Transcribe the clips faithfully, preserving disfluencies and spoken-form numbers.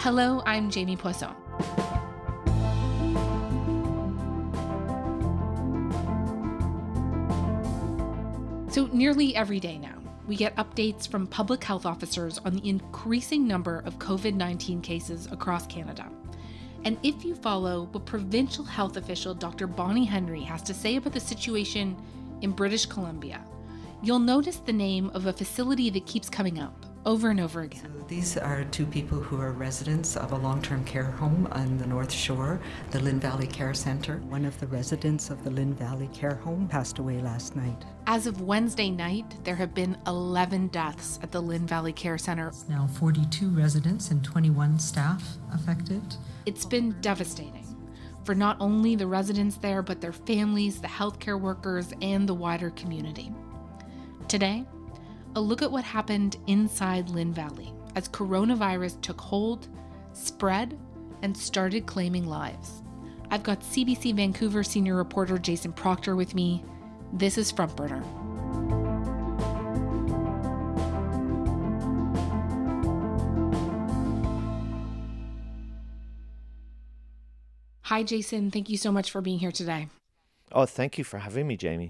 Hello, I'm Jamie Poisson. So nearly every day now, we get updates from public health officers on the increasing number of covid nineteen cases across Canada. And if you follow what provincial health official Doctor Bonnie Henry has to say about the situation in British Columbia, you'll notice the name of a facility that keeps coming up over and over again. So these are two people who are residents of a long-term care home on the North Shore, the Lynn Valley Care Centre. One of the residents of the Lynn Valley Care Home passed away last night. As of Wednesday night, there have been eleven deaths at the Lynn Valley Care Centre. Now forty-two residents and twenty-one staff affected. It's been devastating for not only the residents there, but their families, the healthcare workers, and the wider community. Today, a look at what happened inside Lynn Valley as coronavirus took hold, spread, and started claiming lives. I've got C B C Vancouver senior reporter Jason Proctor with me. This is Front Burner. Hi, Jason. Thank you so much for being here today. Oh, thank you for having me, Jamie.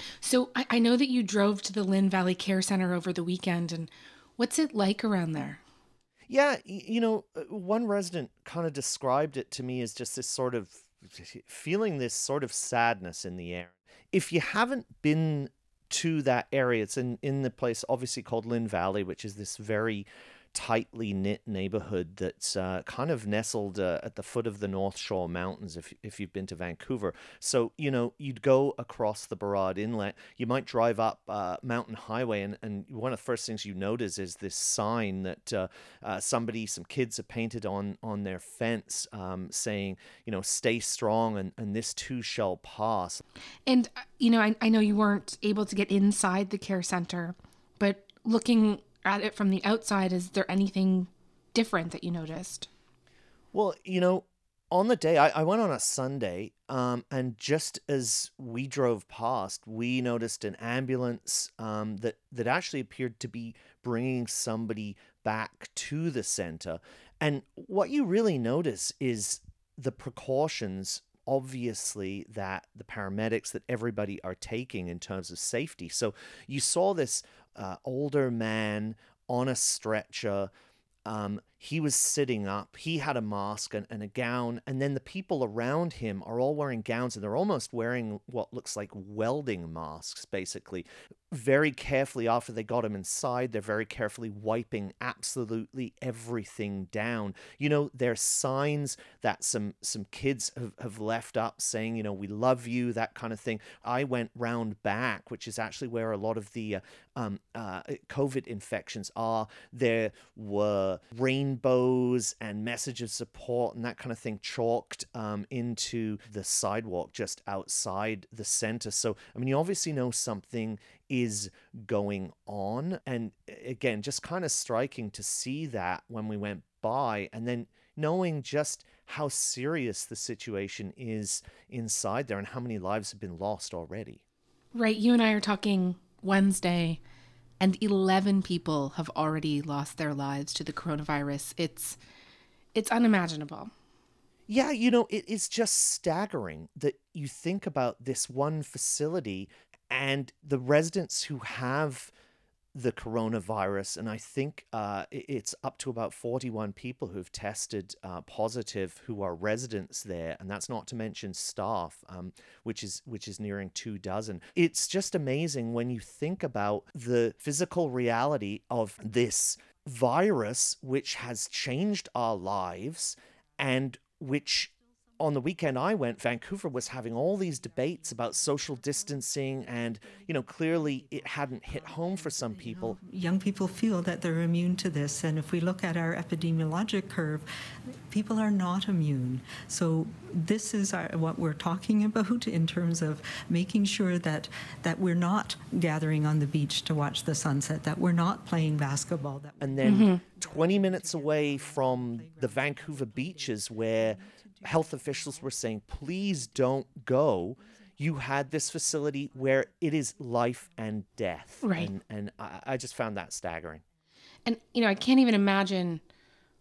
So I, I know that you drove to the Lynn Valley Care Centre over the weekend, and what's it like around there? Yeah, you know, one resident kind of described it to me as just this sort of feeling this sort of sadness in the air. If you haven't been to that area, it's in, in the place obviously called Lynn Valley, which is this very tightly knit neighborhood that's uh, kind of nestled uh, at the foot of the North Shore Mountains if if you've been to Vancouver. So, you know, you'd go across the Burrard Inlet, you might drive up uh, Mountain Highway, and, and one of the first things you notice is this sign that uh, uh, somebody, some kids have painted on, on their fence um, saying, you know, stay strong and, and this too shall pass. And, you know, I, I know you weren't able to get inside the care center, but looking at it from the outside, is there anything different that you noticed? Well, you know, on the day, I, I went on a Sunday, um, and just as we drove past, we noticed an ambulance um, that, that actually appeared to be bringing somebody back to the center. And what you really notice is the precautions, obviously, that the paramedics, that everybody are taking in terms of safety. So you saw this uh, older man on a stretcher. Um, he was sitting up. He had a mask and, and a gown. And then the people around him are all wearing gowns, and they're almost wearing what looks like welding masks, basically. Very carefully, after they got him inside, they're very carefully wiping absolutely everything down. You know, there's signs that some some kids have, have left up saying, you know, we love you, that kind of thing. I went round back, which is actually where a lot of the uh, um, uh, COVID infections are. There were rainbows and message of support and that kind of thing chalked um, into the sidewalk just outside the center. So, I mean, you obviously know something is going on. And again, just kind of striking to see that when we went by, and then knowing just how serious the situation is inside there and how many lives have been lost already. Right. You and I are talking Wednesday, and eleven people have already lost their lives to the coronavirus. It's it's unimaginable. Yeah, you know, it is just staggering that you think about this one facility and the residents who have the coronavirus, and I think uh, it's up to about forty-one people who've tested uh, positive who are residents there, and that's not to mention staff, um, which is which is nearing two dozen. It's just amazing when you think about the physical reality of this virus, which has changed our lives, and which on the weekend I went, Vancouver was having all these debates about social distancing, and, you know, clearly it hadn't hit home for some people. You know, young people feel that they're immune to this, and if we look at our epidemiologic curve, people are not immune. So this is our, what we're talking about in terms of making sure that, that we're not gathering on the beach to watch the sunset, that we're not playing basketball. That and then mm-hmm. twenty minutes away from the Vancouver beaches where health officials were saying, please don't go, you had this facility where it is life and death. Right. And, and I, I just found that staggering. And, you know, I can't even imagine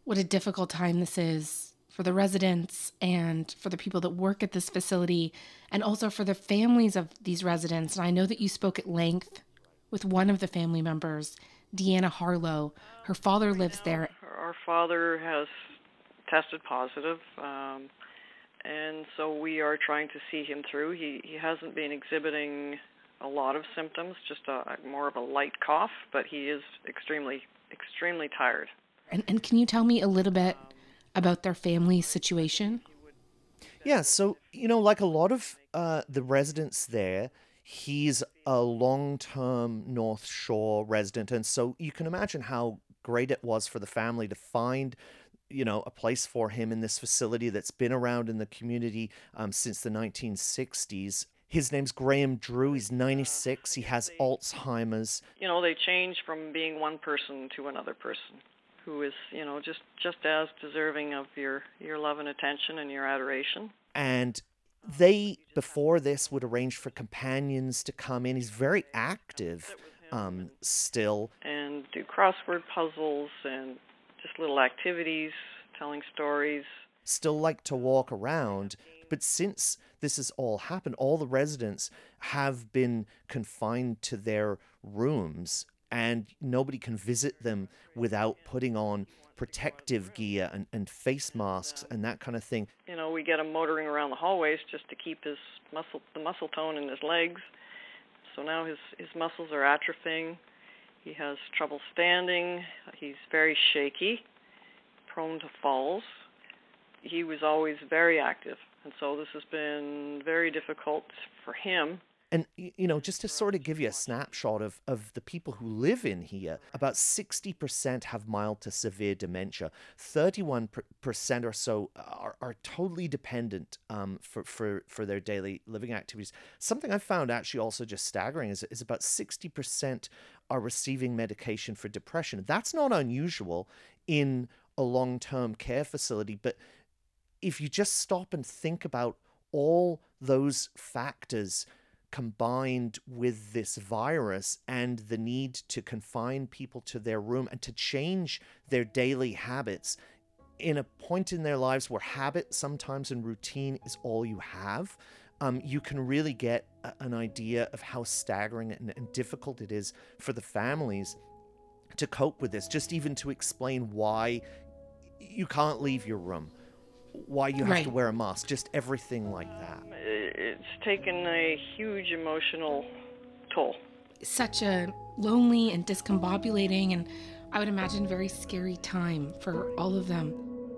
what a difficult time this is for the residents and for the people that work at this facility, and also for the families of these residents. And I know that you spoke at length with one of the family members, Deanna Harlow. Her father lives there. Our father has tested positive, um, and so we are trying to see him through. He he hasn't been exhibiting a lot of symptoms, just a more of a light cough, but he is extremely, extremely tired. And, and can you tell me a little bit about their family situation? Yeah, so, you know, like a lot of uh, the residents there, he's a long-term North Shore resident. And so you can imagine how great it was for the family to find, you know, a place for him in this facility that's been around in the community um, since the nineteen sixties. His name's Graham Drew. He's ninety-six. He has Alzheimer's. You know, they change from being one person to another person who is, you know, just, just as deserving of your, your love and attention and your adoration. And they, before this, would arrange for companions to come in. He's very active um, still. And do crossword puzzles and just little activities, telling stories. Still like to walk around. But since this has all happened, all the residents have been confined to their rooms, and nobody can visit them without putting on protective gear and, and face masks and that kind of thing. You know, we get him motoring around the hallways just to keep his muscle, the muscle tone in his legs. So now his, his muscles are atrophying. He has trouble standing. He's very shaky, prone to falls. He was always very active, and so this has been very difficult for him. And, you know, just to sort of give you a snapshot of, of the people who live in here, about sixty percent have mild to severe dementia. thirty-one percent or so are, are totally dependent um, for, for, for their daily living activities. Something I found actually also just staggering is, is about sixty percent are receiving medication for depression. That's not unusual in a long-term care facility, but if you just stop and think about all those factors combined with this virus and the need to confine people to their room and to change their daily habits in a point in their lives where habit sometimes and routine is all you have, um, you can really get a, an idea of how staggering and, and difficult it is for the families to cope with this, just even to explain why you can't leave your room, why you have Right. to wear a mask, just everything like that. It's taken a huge emotional toll. Such a lonely and discombobulating, and I would imagine very scary time for all of them.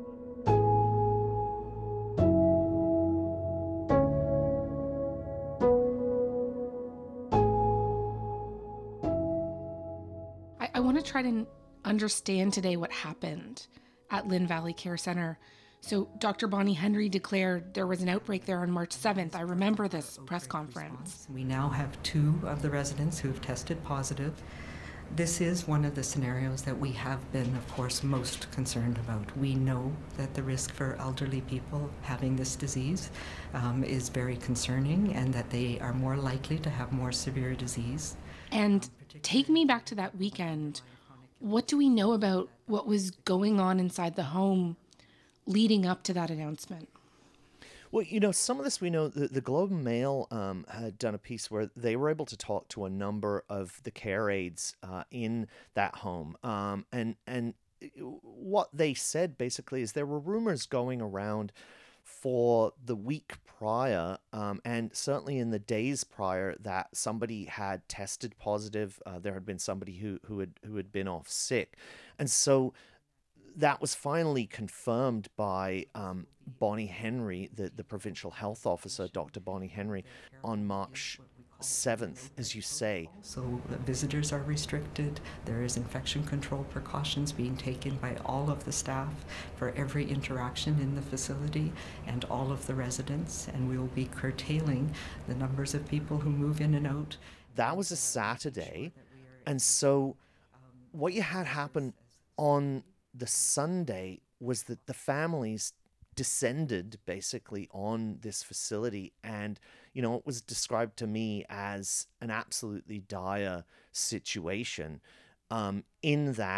I, I want to try to understand today what happened at Lynn Valley Care Center. So Doctor Bonnie Henry declared there was an outbreak there on March seventh. I remember this press conference. We now have two of the residents who have tested positive. This is one of the scenarios that we have been, of course, most concerned about. We know that the risk for elderly people having this disease um, is very concerning, and that they are more likely to have more severe disease. And take me back to that weekend. What do we know about what was going on inside the home leading up to that announcement? Well, you know, some of this we know. The, the Globe and Mail um, had done a piece where they were able to talk to a number of the care aides uh, in that home. Um, and, and what they said basically is there were rumors going around for the week prior, um, and certainly in the days prior, that somebody had tested positive. Uh, there had been somebody who, who had who had been off sick. And so that was finally confirmed by um, Bonnie Henry, the, the provincial health officer, Doctor Bonnie Henry, on March seventh, as you say. So uh, visitors are restricted. There is infection control precautions being taken by all of the staff for every interaction in the facility and all of the residents, and we will be curtailing the numbers of people who move in and out. That was a Saturday, and so what you had happen on the Sunday was that the families descended basically on this facility, and you know, it was described to me as an absolutely dire situation, um, in that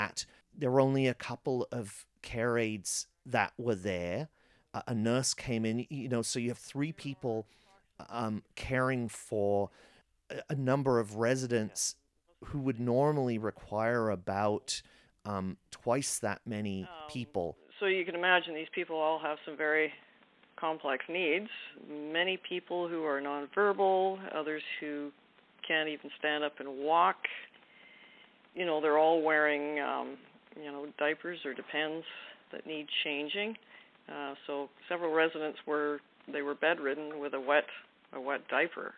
there were only a couple of care aides that were there. A, a nurse came in, you know, so you have three people um, caring for a, a number of residents who would normally require about um, twice that many people. So you can imagine these people all have some very complex needs. Many people who are nonverbal, others who can't even stand up and walk. You know, they're all wearing, um, you know, diapers or depends that need changing. Uh, so several residents were, they were bedridden with a wet, a wet diaper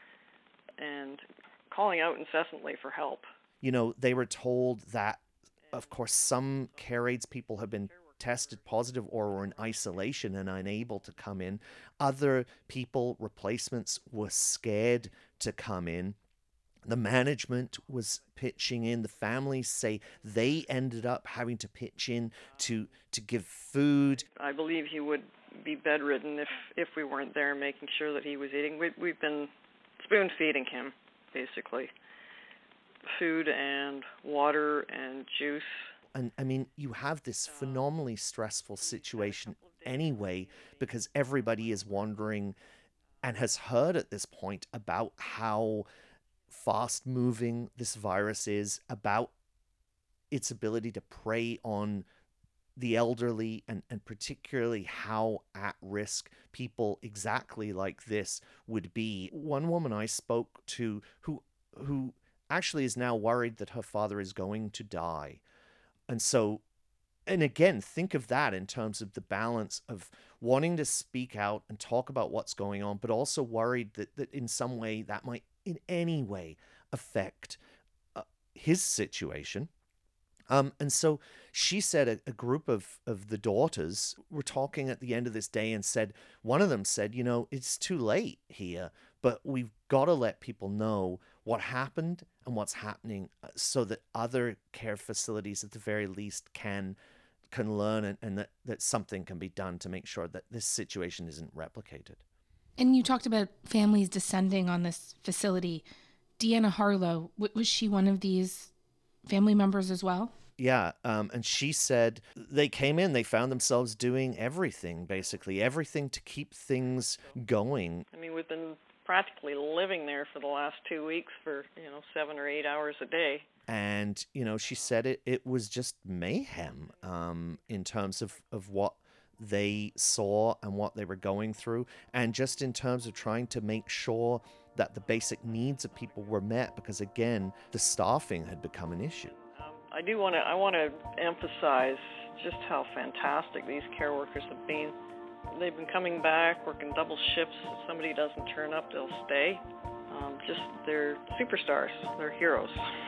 and calling out incessantly for help. You know, they were told that, of course, some care aides people have been tested positive or were in isolation and unable to come in. Other people, replacements, were scared to come in. The management was pitching in. The families say they ended up having to pitch in to to give food. I believe he would be bedridden if, if we weren't there making sure that he was eating. We, we've been spoon feeding him, basically. Food and water and juice. And I mean, you have this phenomenally stressful situation anyway, because everybody is wondering and has heard at this point about how fast moving this virus is, about its ability to prey on the elderly, and, and particularly how at risk people exactly like this would be. One woman I spoke to who who actually is now worried that her father is going to die. And so, and again, think of that in terms of the balance of wanting to speak out and talk about what's going on, but also worried that, that in some way that might in any way affect uh, his situation. Um, and so she said a, a group of, of the daughters were talking at the end of this day and said, one of them said, you know, it's too late here, but we've got to let people know what happened and what's happening so that other care facilities at the very least can can learn and, and that, that something can be done to make sure that this situation isn't replicated. And you talked about families descending on this facility. Deanna Harlow, was she one of these family members as well? Yeah, um, and she said they came in, they found themselves doing everything, basically, everything to keep things going. I mean, we've been practically living there for the last two weeks for, you know, seven or eight hours a day. And, you know, she said it, it was just mayhem um, in terms of, of what they saw and what they were going through, and just in terms of trying to make sure that the basic needs of people were met, because, again, the staffing had become an issue. Um, I do want to I want to emphasize just how fantastic these care workers have been. They've been coming back, working double shifts. If somebody doesn't turn up, they'll stay. Um, just, they're superstars. They're heroes.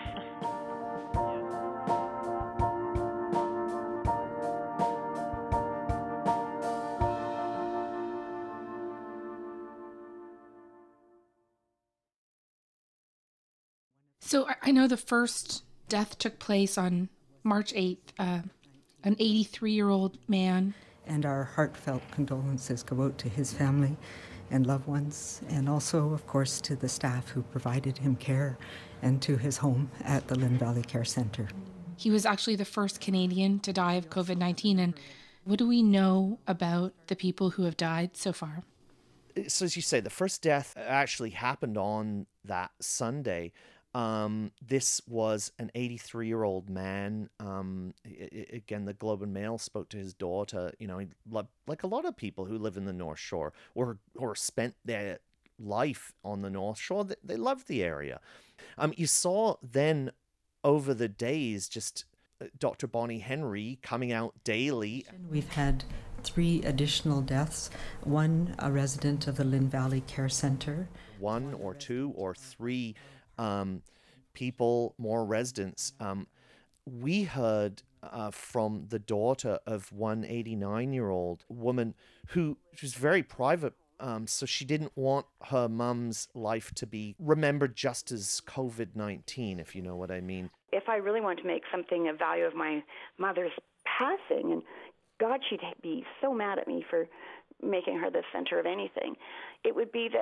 So I know the first death took place on March eighth, uh, an eighty-three-year-old man. And our heartfelt condolences go out to his family and loved ones, and also, of course, to the staff who provided him care, and to his home at the Lynn Valley Care Centre. He was actually the first Canadian to die of COVID nineteen. And what do we know about the people who have died so far? So as you say, the first death actually happened on that Sunday. Um, this was an eighty-three-year-old man. Um, I- I- again, the Globe and Mail spoke to his daughter. You know, he lo- like a lot of people who live in the North Shore or or spent their life on the North Shore, they, they loved the area. Um, you saw then over the days just Doctor Bonnie Henry coming out daily. We've had three additional deaths, one a resident of the Lynn Valley Care Centre. One or two or three um, people, more residents. Um, we heard uh, from the daughter of one eighty-nine-year-old woman who was very private, um, so she didn't want her mum's life to be remembered just as COVID nineteen, if you know what I mean. If I really wanted to make something of value of my mother's passing, and God, she'd be so mad at me for making her the center of anything, it would be that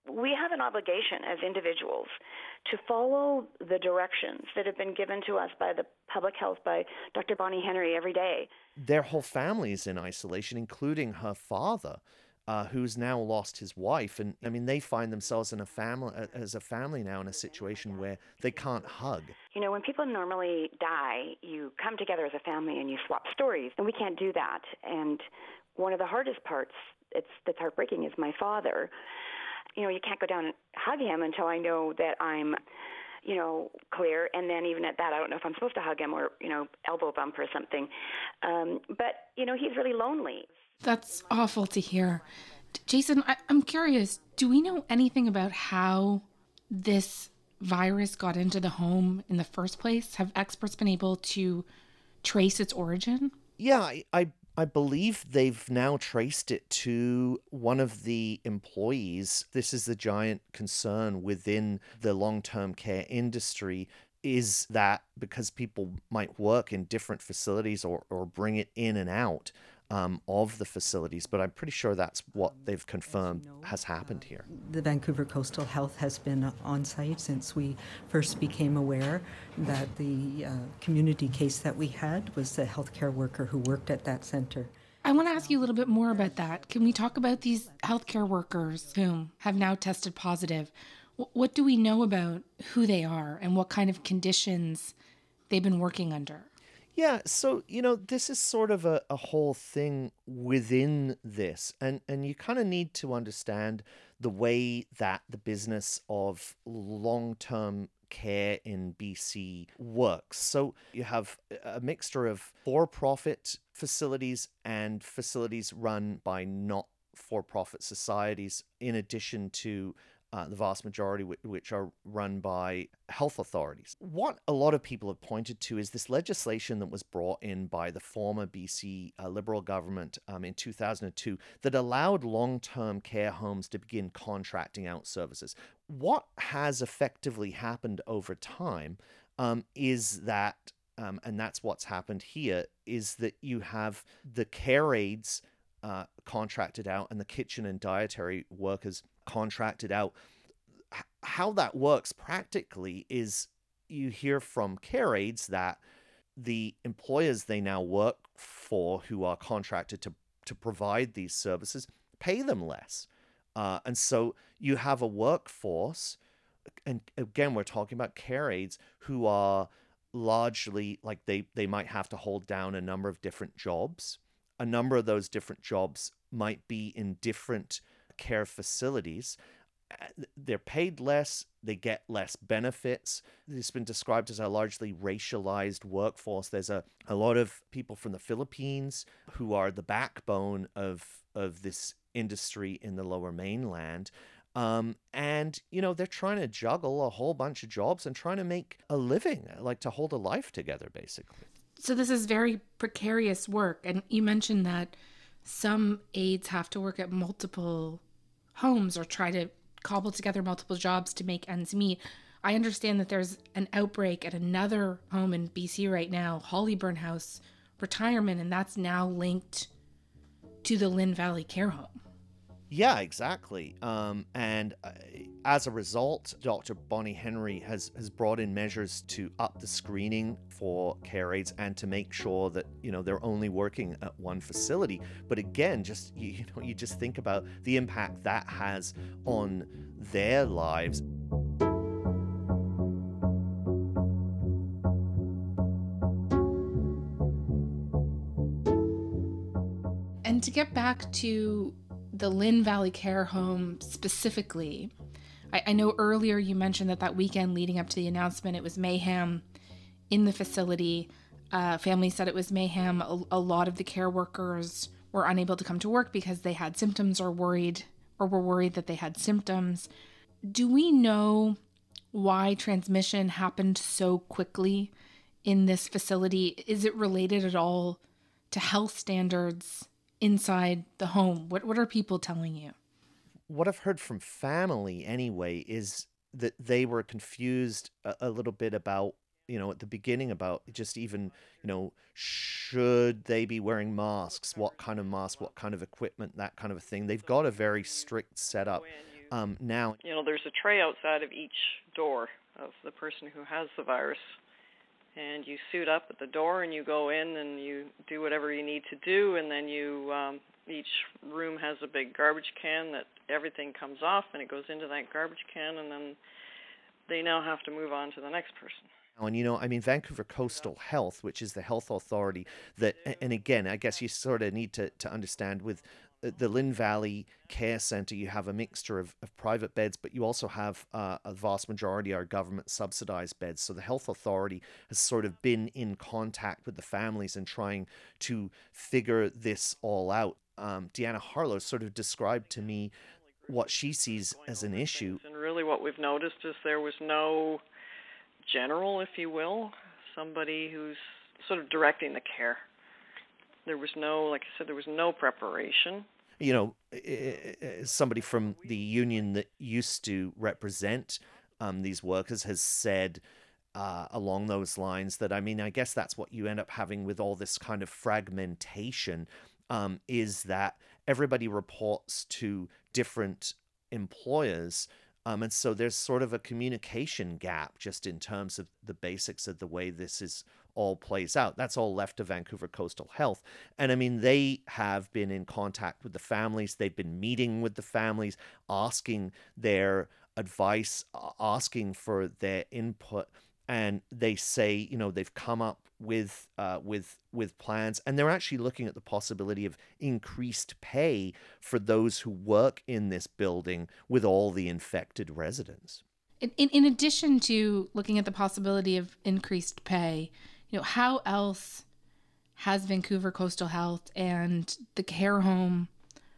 we have an obligation as individuals to follow the directions that have been given to us by the public health, by Doctor Bonnie Henry every day. Their whole family is in isolation, including her father, uh, who's now lost his wife. And I mean, they find themselves in a family, as a family now in a situation where they can't hug. You know, when people normally die, you come together as a family and you swap stories, and we can't do that. And one of the hardest parts, it's that's heartbreaking, is my father. You know, you can't go down and hug him until I know that I'm, you know, clear. And then even at that, I don't know if I'm supposed to hug him or, you know, elbow bump or something. Um, but, you know, he's really lonely. That's awful to hear. Jason, I- I'm curious, do we know anything about how this virus got into the home in the first place? Have experts been able to trace its origin? Yeah, I, I I believe they've now traced it to one of the employees. This is the giant concern within the long-term care industry, is that because people might work in different facilities or, or bring it in and out um, of the facilities, but I'm pretty sure that's what they've confirmed has happened here. The Vancouver Coastal Health has been on site since we first became aware that the uh, community case that we had was the healthcare worker who worked at that center. I want to ask you a little bit more about that. Can we talk about these healthcare workers who have now tested positive? W- what do we know about who they are and what kind of conditions they've been working under? Yeah, so, you know, this is sort of a, a whole thing within this. And, and you kind of need to understand the way that the business of long-term care in B C works. So you have a mixture of for-profit facilities and facilities run by not-for-profit societies, in addition to Uh, the vast majority w- which are run by health authorities. What a lot of people have pointed to is this legislation that was brought in by the former B C uh, Liberal government um, in two thousand two that allowed long-term care homes to begin contracting out services. What has effectively happened over time um, is that, um, and that's what's happened here, is that you have the care aides uh, contracted out and the kitchen and dietary workers contracted out. H- how that works practically is you hear from care aides that the employers they now work for, who are contracted to, to provide these services, pay them less. Uh, and so you have a workforce, and again, we're talking about care aides who are largely like they, they might have to hold down a number of different jobs. A number of those different jobs might be in different care facilities. They're paid less, they get less benefits. It's been described as a largely racialized workforce. There's a, a lot of people from the Philippines who are the backbone of of this industry in the Lower Mainland. Um, and, you know, they're trying to juggle a whole bunch of jobs and trying to make a living, like to hold a life together, basically. So this is very precarious work. And you mentioned that some aides have to work at multiple homes or try to cobble together multiple jobs to make ends meet. I understand that there's an outbreak at another home in B C right now, Hollyburn House Retirement, and that's now linked to the Lynn Valley Care Home. Yeah, exactly. Um, and uh, as a result, Doctor Bonnie Henry has, has brought in measures to up the screening for care aides and to make sure that, you know, they're only working at one facility. But again, just, you, you know, you just think about the impact that has on their lives. And to get back to the Lynn Valley Care Home specifically, I, I know earlier you mentioned that that weekend leading up to the announcement, it was mayhem in the facility. Uh, families said it was mayhem. A, a lot of the care workers were unable to come to work because they had symptoms or worried or were worried that they had symptoms. Do we know why transmission happened so quickly in this facility? Is it related at all to health standards inside the home? What what are people telling you? What I've heard from family anyway is that they were confused a, a little bit about, you know, at the beginning about just even, you know, should they be wearing masks? What kind of mask? What kind of equipment? That kind of a thing. They've got a very strict setup um, now. You know, there's a tray outside of each door of the person who has the virus, and you suit up at the door and you go in and you do whatever you need to do, and then you um, each room has a big garbage can that everything comes off and it goes into that garbage can, and then they now have to move on to the next person. And, you know, I mean, Vancouver Coastal Health, which is the health authority that, and again, I guess you sort of need to, to understand with the Lynn Valley Care Centre, you have a mixture of, of private beds, but you also have uh, a vast majority are government subsidized beds. So the health authority has sort of been in contact with the families and trying to figure this all out. Um, Deanna Harlow sort of described to me what she sees as an issue. And really what we've noticed is there was no general, if you will, somebody who's sort of directing the care. There was no, like I said, there was no preparation. You know, somebody from the union that used to represent um, these workers has said uh, along those lines that, I mean, I guess that's what you end up having with all this kind of fragmentation, um, is that everybody reports to different employers. Um, and so there's sort of a communication gap just in terms of the basics of the way this is all plays out. That's all left to Vancouver Coastal Health. And I mean, they have been in contact with the families. They've been meeting with the families, asking their advice, asking for their input. And they say, you know, they've come up with uh, with with plans, and they're actually looking at the possibility of increased pay for those who work in this building with all the infected residents. In, in, in addition to looking at the possibility of increased pay, you know, how else has Vancouver Coastal Health and the care home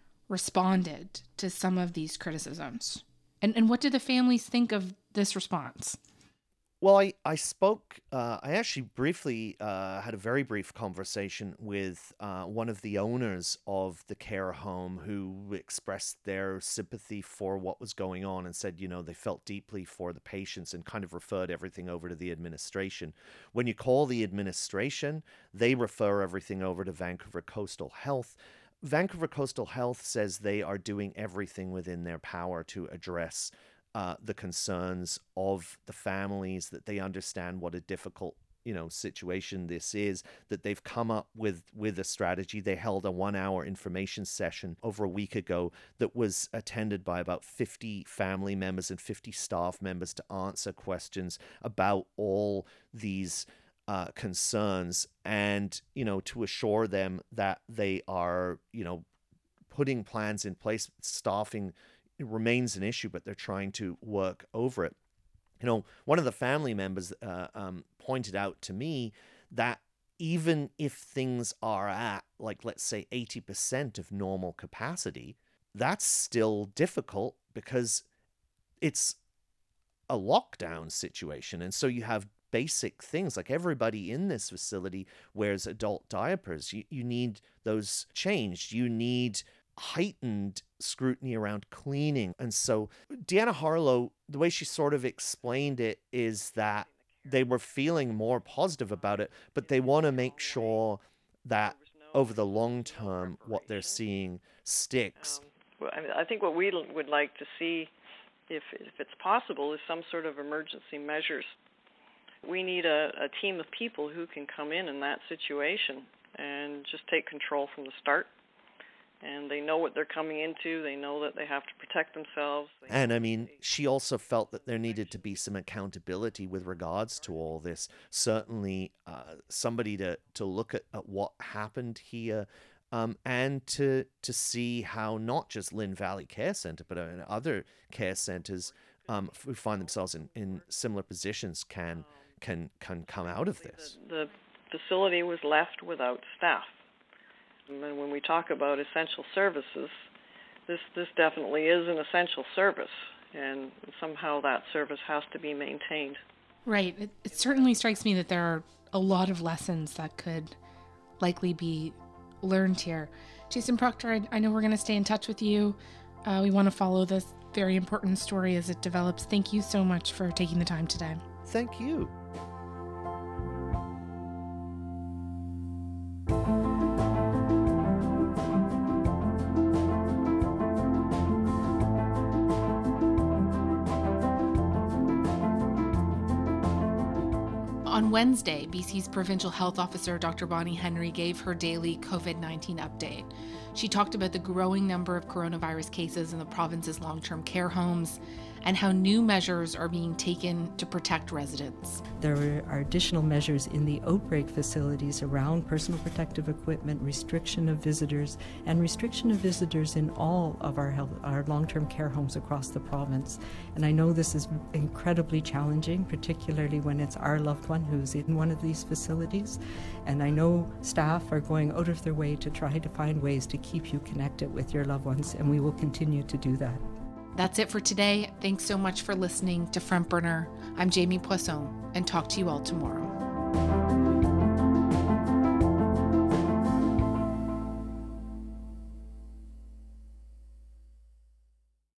responded to some of these criticisms? And and what do the families think of this response? Well, I, I spoke, uh, I actually briefly uh, had a very brief conversation with uh, one of the owners of the care home who expressed their sympathy for what was going on and said, you know, they felt deeply for the patients and kind of referred everything over to the administration. When you call the administration, they refer everything over to Vancouver Coastal Health. Vancouver Coastal Health says they are doing everything within their power to address Uh, the concerns of the families, that they understand what a difficult, you know, situation this is, that they've come up with with a strategy. They held a one-hour information session over a week ago that was attended by about fifty family members and fifty staff members to answer questions about all these uh, concerns and, you know, to assure them that they are, you know, putting plans in place. Staffing It remains an issue, but they're trying to work over it. You know, one of the family members uh, um, pointed out to me that even if things are at, like, let's say eighty percent of normal capacity, that's still difficult because it's a lockdown situation. And so you have basic things like everybody in this facility wears adult diapers. You, you need those changed. You need heightened scrutiny around cleaning. And so Deanna Harlow, the way she sort of explained it is that they were feeling more positive about it, but they want to make sure that over the long term, what they're seeing sticks. Um, well, I, mean, I think what we would like to see, if if it's possible, is some sort of emergency measures. We need a, a team of people who can come in in that situation and just take control from the start. And they know what they're coming into. They know that they have to protect themselves. And I mean, she also felt that there needed to be some accountability with regards to all this. Certainly uh, somebody to, to look at, at what happened here um, and to to see how not just Lynn Valley Care Centre, but uh, other care centres um, who find themselves in, in similar positions can, can, can come out of this. The, the facility was left without staff. And when we talk about essential services, this this definitely is an essential service, and somehow that service has to be maintained. Right. It, it certainly strikes me that there are a lot of lessons that could likely be learned here. Jason Proctor, I, I know we're going to stay in touch with you. Uh, we want to follow this very important story as it develops. Thank you so much for taking the time today. Thank you. Wednesday, B C's Provincial Health Officer, Doctor Bonnie Henry, gave her daily COVID nineteen update. She talked about the growing number of coronavirus cases in the province's long-term care homes and how new measures are being taken to protect residents. There are additional measures in the outbreak facilities around personal protective equipment, restriction of visitors, and restriction of visitors in all of our health, our long-term care homes across the province. And I know this is incredibly challenging, particularly when it's our loved one who's in one of these facilities. And I know staff are going out of their way to try to find ways to keep you connected with your loved ones, and we will continue to do that. That's it for today. Thanks so much for listening to Front Burner. I'm Jamie Poisson, and talk to you all tomorrow.